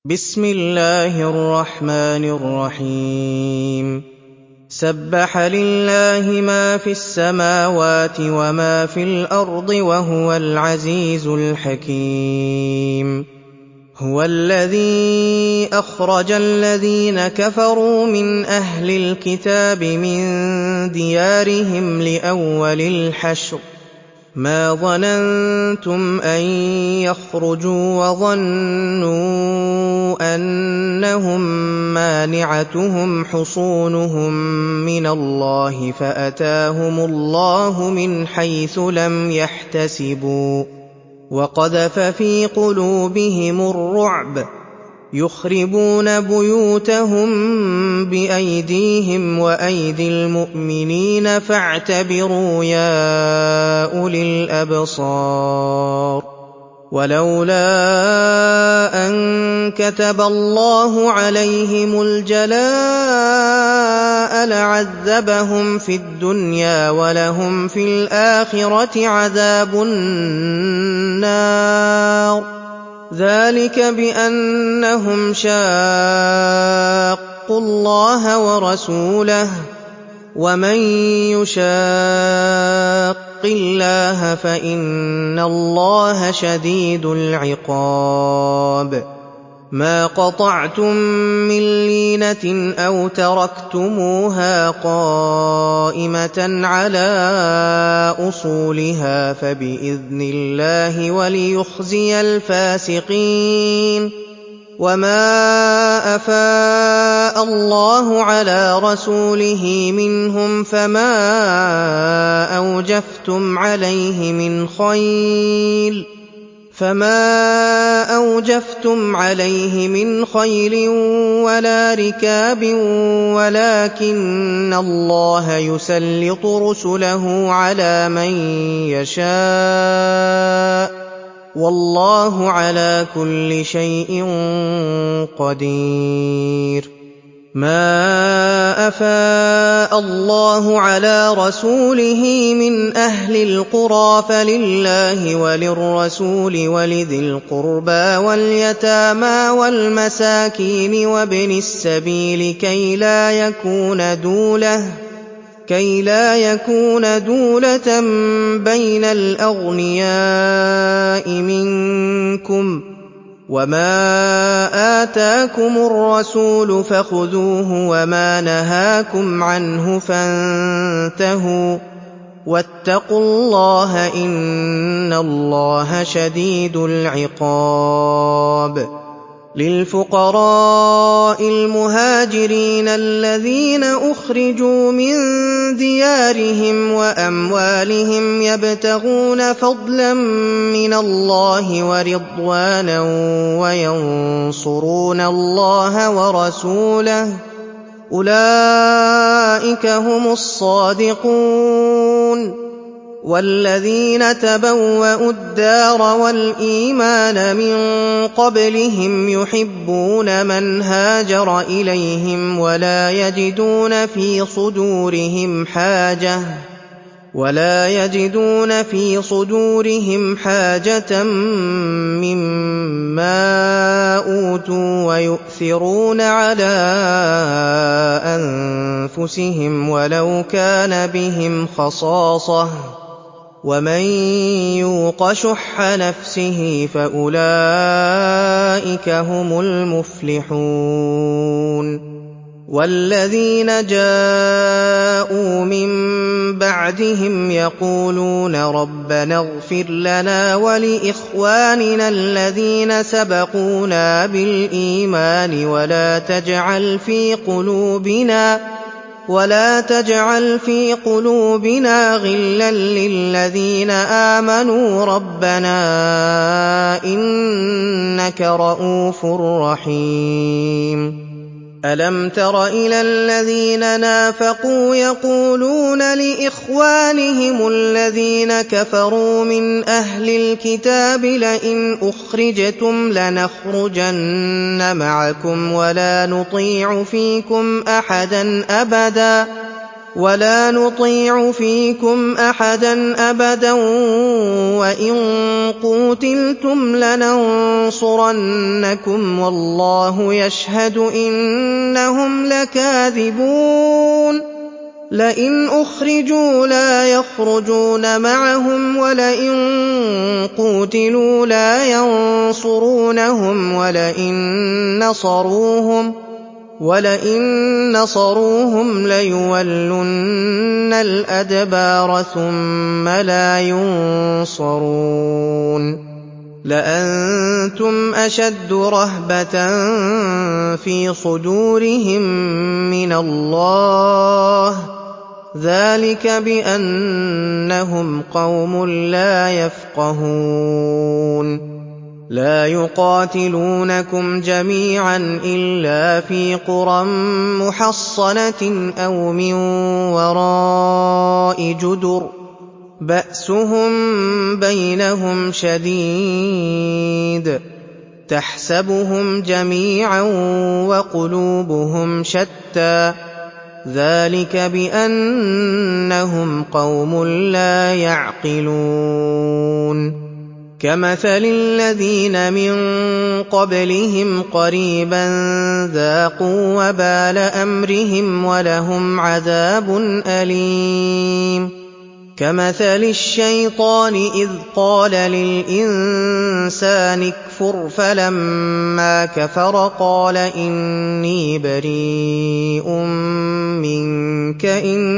بسم الله الرحمن الرحيم سبح لله ما في السماوات وما في الأرض وهو العزيز الحكيم هو الذي أخرج الذين كفروا من أهل الكتاب من ديارهم لأول الحشر ما ظننتم أن يخرجوا وظنوا أنهم مانعتهم حصونهم من الله فأتاهم الله من حيث لم يحتسبوا وقذف في قلوبهم الرعب يخربون بيوتهم بأيديهم وأيدي المؤمنين فاعتبروا يا أولي الأبصار ولولا أن كتب الله عليهم الجلاء لعذبهم في الدنيا ولهم في الآخرة عذاب النار ذلك بأنهم شاقوا الله ورسوله ومن يشاق الله فإن الله شديد العقاب ما قطعتم من لينة أو تركتموها قائمة على أصولها فبإذن الله وليخزي الفاسقين وما أفاء الله على رسوله منهم فما أوجفتم عليه من خيل ولا ركاب ولكن الله يسلط رسله على من يشاء والله على كل شيء قدير ما أفاء الله على رسوله من أهل القرى فلله وللرسول ولذي القربى واليتامى والمساكين وابن السبيل كي لا يكون دولة بين الأغنياء منكم وما آتاكم الرسول فخذوه وما نهاكم عنه فانتهوا واتقوا الله إن الله شديد العقاب للفقراء المهاجرين الذين أخرجوا من ديارهم وأموالهم يبتغون فضلا من الله ورضوانا وينصرون الله ورسوله أولئك هم الصادقون والذين تبوأوا الدار والإيمان من قبلهم يحبون من هاجر إليهم ولا يجدون في صدورهم حاجة مما أوتوا ويؤثرون على أنفسهم ولو كان بهم خصاصة ومن يوق شح نفسه فأولئك هم المفلحون والذين جاءوا من بعدهم يقولون ربنا اغفر لنا ولإخواننا الذين سبقونا بالإيمان ولا تجعل في قلوبنا غلا للذين آمنوا ربنا إنك رءوف رحيم ألم تر إلى الذين نافقوا يقولون لإخوانهم الذين كفروا من أهل الكتاب لئن أخرجتم لنخرجن معكم ولا نطيع فيكم أحدا أبدا ولا نطيع فيكم أحدا أبدا وإن قوتلتم لننصرنكم والله يشهد إنهم لكاذبون لئن أخرجوا لا يخرجون معهم ولئن قوتلوا لا ينصرونهم ولئن نصروهم ليولن الأدبار ثم لا ينصرون لأنتم أشد رهبة في صدورهم من الله ذلك بأنهم قوم لا يفقهون لا يقاتلونكم جميعا إلا في قرى محصنة أو من وراء جدر بأسهم بينهم شديد تحسبهم جميعا وقلوبهم شتى ذلك بأنهم قوم لا يعقلون كمثل الذين من قبلهم قريبا ذاقوا وبال أمرهم ولهم عذاب أليم كمثل الشيطان إذ قال للإنسان اكفر فلما كفر قال إني بريء منك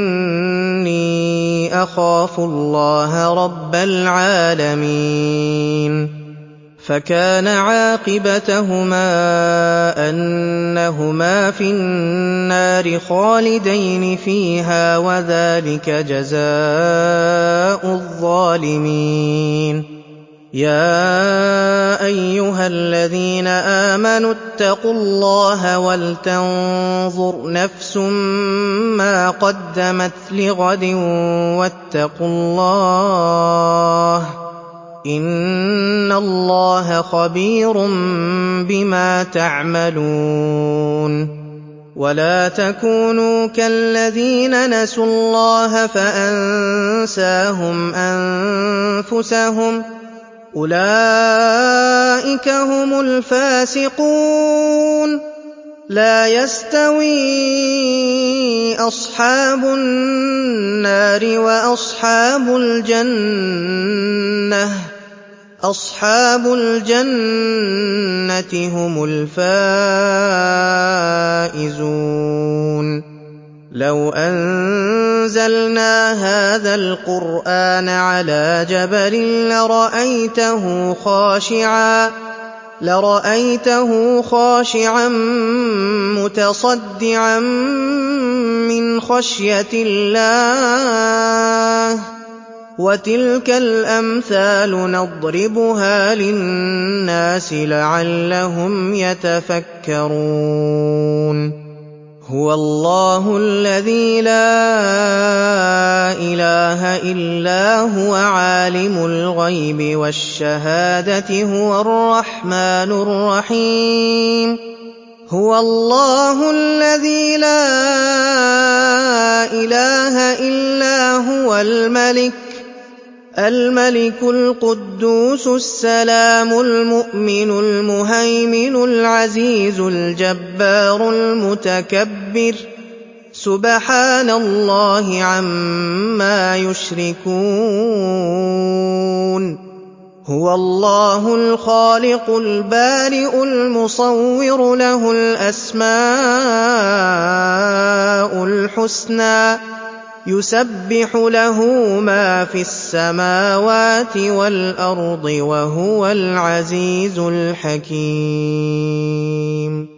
إني أخاف الله رب العالمين فكان عاقبتهما أنهما في النار خالدين فيها وذلك جزاء الظالمين يا أيها الذين آمنوا اتقوا الله ولتنظر نفس ما قدمت لغد واتقوا الله إن الله خبير بما تعملون ولا تكونوا كالذين نسوا الله فأنساهم أنفسهم أولئك هم الفاسقون لا يستوي أصحاب النار وأصحاب الجنة أصحاب الجنة هم الفائزون لو أنزلنا هذا القرآن على جبل لرأيته خاشعا متصدعا من خشية الله وتلك الأمثال نضربها للناس لعلهم يتفكرون هو الله الذي لا إله إلا هو عالم الغيب والشهادة هو الرحمن الرحيم هو الله الذي لا إله إلا هو الملك القدوس السلام المؤمن المهيمن العزيز الجبار المتكبر سبحان الله عما يشركون هو الله الخالق البارئ المصور له الأسماء الحسنى يسبح له ما في السماوات والأرض وهو العزيز الحكيم